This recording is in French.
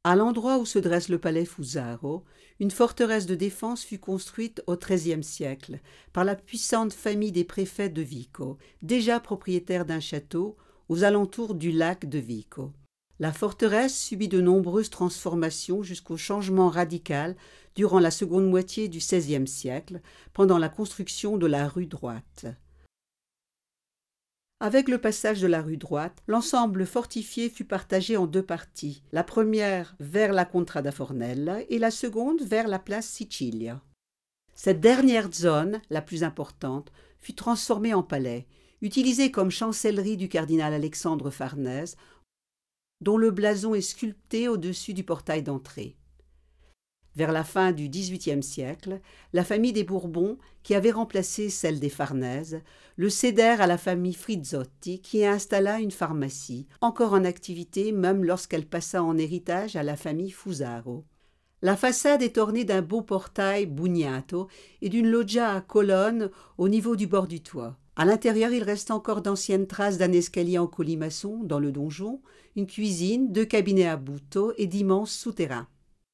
À l'endroit où se dresse le palais Fusaro, une forteresse de défense fut construite au XIIIe siècle par la puissante famille des préfets de Vico, déjà propriétaire d'un château aux alentours du lac de Vico. La forteresse subit de nombreuses transformations jusqu'au changement radical durant la seconde moitié du XVIe siècle, pendant la construction de la rue droite. Avec le passage de la rue droite, l'ensemble fortifié fut partagé en deux parties, la première vers la Contrada Fornella et la seconde vers la place Sicilia. Cette dernière zone, la plus importante, fut transformée en palais, utilisée comme chancellerie du cardinal Alexandre Farnèse, dont le blason est sculpté au-dessus du portail d'entrée. Vers la fin du XVIIIe siècle, la famille des Bourbons, qui avait remplacé celle des Farnèse, le cédèrent à la famille Frizzotti, qui installa une pharmacie, encore en activité même lorsqu'elle passa en héritage à la famille Fusaro. La façade est ornée d'un beau portail bugnato et d'une loggia à colonnes au niveau du bord du toit. À l'intérieur, il reste encore d'anciennes traces d'un escalier en colimaçon dans le donjon, une cuisine, deux cabinets à boutons et d'immenses souterrains.